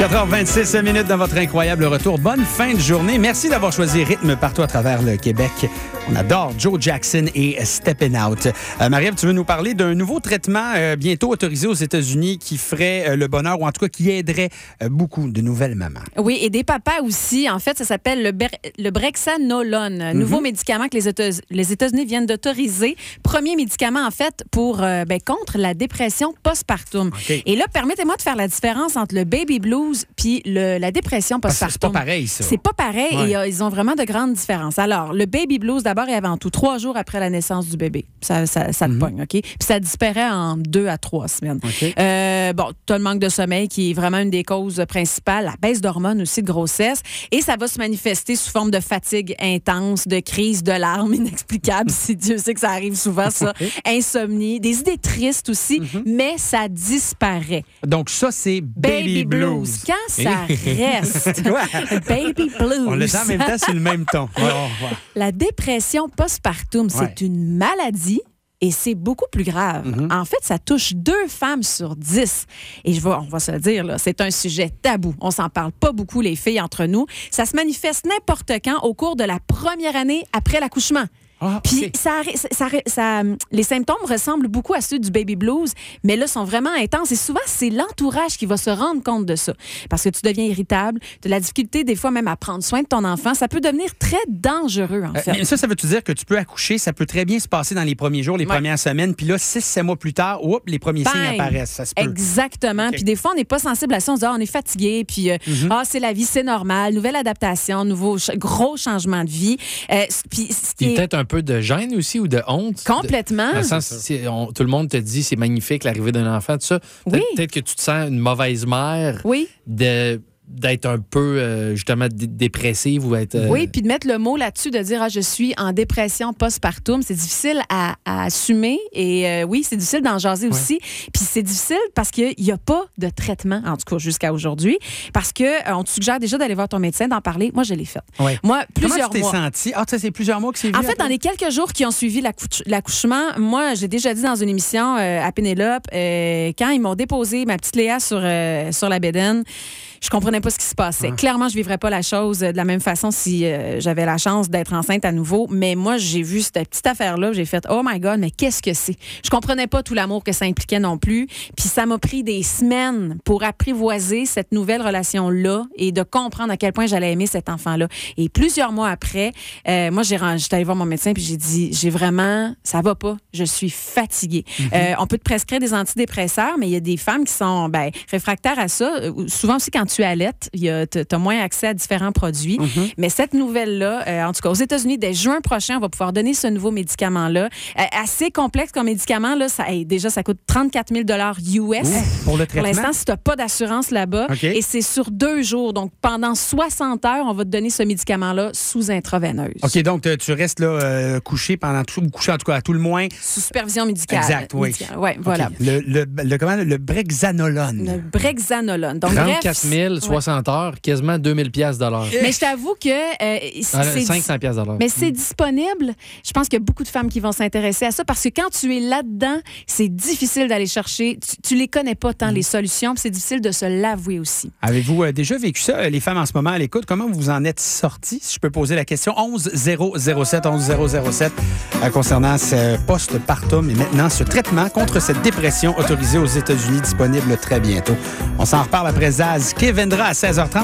4h26 minutes dans votre incroyable retour. Bonne fin de journée. Merci d'avoir choisi Rythme partout à travers le Québec. On adore Joe Jackson et Steppin' Out. Marie-Ève, tu veux nous parler d'un nouveau traitement bientôt autorisé aux États-Unis qui ferait le bonheur ou en tout cas qui aiderait beaucoup de nouvelles mamans. Oui, et des papas aussi. En fait, ça s'appelle le Brexanolone, nouveau médicament que les États-Unis viennent d'autoriser. Premier médicament, en fait, pour contre la dépression postpartum. Okay. Et là, permettez-moi de faire la différence entre le baby blues puis la dépression postpartum. C'est pas pareil, ça. C'est pas pareil et ils ont vraiment de grandes différences. Alors, le baby blues, d'abord et avant tout, 3 jours après la naissance du bébé. Ça te pogne, OK? Puis ça disparaît en 2 à 3 semaines. Okay. Tu as le manque de sommeil qui est vraiment une des causes principales, la baisse d'hormones aussi de grossesse. Et ça va se manifester sous forme de fatigue intense, de crise de larmes inexplicables, si Dieu sait que ça arrive souvent, ça. Insomnie, des idées tristes aussi, mais ça disparaît. Donc ça, c'est baby blues. Quand ça reste, baby blues. On le sent en même temps sur le même ton. La dépression postpartum, c'est une maladie. Et c'est beaucoup plus grave. En fait, ça touche 2 femmes sur 10. Et on va se le dire, là, c'est un sujet tabou. On s'en parle pas beaucoup, les filles, entre nous. Ça se manifeste n'importe quand au cours de la première année après l'accouchement. Puis les symptômes ressemblent beaucoup à ceux du baby blues, mais là, sont vraiment intenses. Et souvent, c'est l'entourage qui va se rendre compte de ça. Parce que tu deviens irritable, tu as de la difficulté des fois même à prendre soin de ton enfant. Ça peut devenir très dangereux, en fait. Mais ça veut-tu dire que tu peux accoucher, ça peut très bien se passer dans les premiers jours, les premières semaines, puis là, 6-7 mois plus tard, les premiers signes apparaissent. Ça se peut. Exactement. Okay. Puis des fois, on n'est pas sensible à ça. On se dit, on est fatigué, puis c'est la vie, c'est normal. Nouvelle adaptation, gros changement de vie. Puis peut-être un peu de gêne aussi ou de honte. Complètement. Dans le sens, tout le monde te dit c'est magnifique l'arrivée d'un enfant, tout ça. Peut-être que tu te sens une mauvaise mère d'être un peu, justement, dépressive ou être... Oui, puis de mettre le mot là-dessus, de dire « je suis en dépression postpartum », c'est difficile à assumer et oui, c'est difficile d'en jaser aussi. Puis c'est difficile parce qu'il n'y a pas de traitement, en tout cas jusqu'à aujourd'hui, parce qu'on te suggère déjà d'aller voir ton médecin, d'en parler. Moi, je l'ai fait. Oui. Moi, plusieurs mois. Comment tu t'es sentie? Ça, c'est plusieurs mois que c'est vu. En fait, dans les quelques jours qui ont suivi l'accouchement, moi, j'ai déjà dit dans une émission à Pénélope, quand ils m'ont déposé ma petite Léa sur la bédaine, je comprenais pas ce qui se passait. Clairement, je vivrais pas la chose de la même façon si j'avais la chance d'être enceinte à nouveau. Mais moi, j'ai vu cette petite affaire-là, j'ai fait « Oh my God, mais qu'est-ce que c'est? » Je comprenais pas tout l'amour que ça impliquait non plus. Puis ça m'a pris des semaines pour apprivoiser cette nouvelle relation-là et de comprendre à quel point j'allais aimer cet enfant-là. Et plusieurs mois après, moi, j'étais allée voir mon médecin puis j'ai dit « ça va pas, je suis fatiguée. On peut te prescrire des antidépresseurs, mais il y a des femmes qui sont réfractaires à ça. Souvent aussi, quand tu allaites, tu as moins accès à différents produits. Mais cette nouvelle-là, en tout cas, aux États-Unis, dès juin prochain, on va pouvoir donner ce nouveau médicament-là. Assez complexe comme médicament, là, déjà, ça coûte 34 000 US. Pour le traitement? Pour l'instant, si tu n'as pas d'assurance là-bas. Okay. Et c'est sur 2 jours. Donc, pendant 60 heures, on va te donner ce médicament-là sous intraveineuse. OK, donc tu restes là couché en tout cas à tout le moins. Sous supervision médicale. Exact, oui. Ouais, voilà. Le Brexanolone. Le Brexanolone. Donc, 34 000, 60 heures, quasiment 2000 $. Mais je t'avoue que c'est 500 $. Mais c'est disponible. Je pense qu'il y a beaucoup de femmes qui vont s'intéresser à ça parce que quand tu es là-dedans, c'est difficile d'aller chercher. Tu les connais pas tant, les solutions, puis c'est difficile de se l'avouer aussi. Avez-vous déjà vécu ça, les femmes en ce moment à l'écoute? Comment vous en êtes sorties? Si je peux poser la question, 11-007, 11-007, concernant ce postpartum et maintenant ce traitement contre cette dépression autorisé aux États-Unis, disponible très bientôt. On s'en reparle après Zaz, qui viendra à 16h30.